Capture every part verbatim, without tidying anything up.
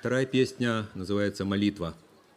Вторая песня называется «Молитва».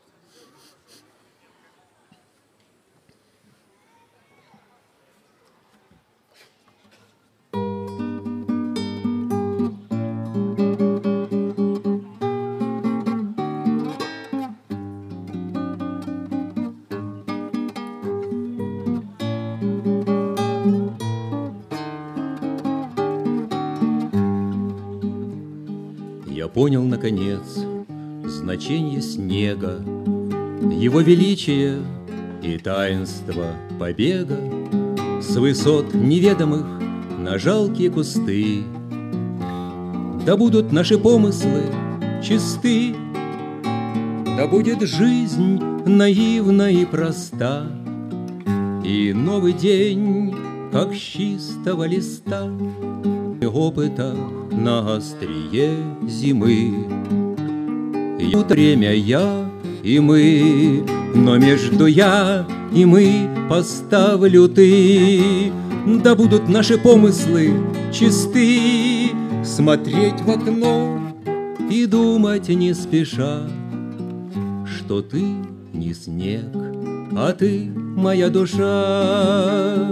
Я понял, наконец, значение снега, его величие и таинство побега с высот неведомых на жалкие кусты. Да будут наши помыслы чисты, да будет жизнь наивна и проста, и новый день, как с чистого листа, опыта на острие зимы. И время я и мы, но между я и мы поставлю ты. Да будут наши помыслы чисты, смотреть в окно и думать не спеша, что ты не снег, а ты моя душа.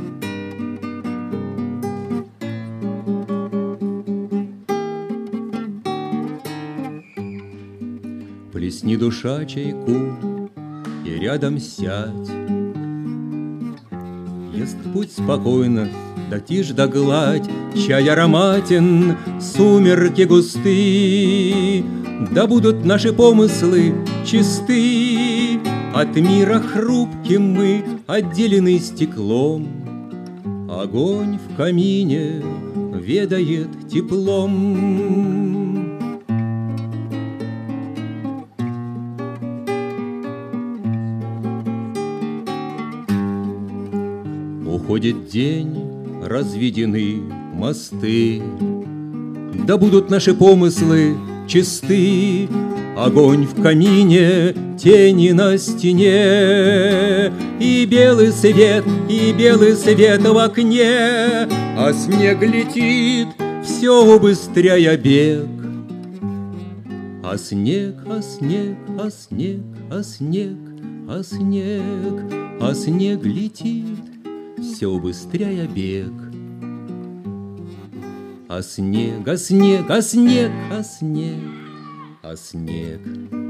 Плесни, душа, чайку и рядом сядь. Ест путь спокойно, да тишь да гладь, чай ароматен, сумерки густы. Да будут наши помыслы чисты, от мира хрупким мы отделены стеклом. Огонь в камине ведает теплом. Уходит день, разведены мосты, да будут наши помыслы чисты. Огонь в камине, тени на стене, и белый свет, и белый свет в окне, а снег летит, все убыстряя бег. А снег, а снег, а снег, а снег, а снег, а снег летит, все убыстряя бег. А снег, а снег, а снег, а снег, а снег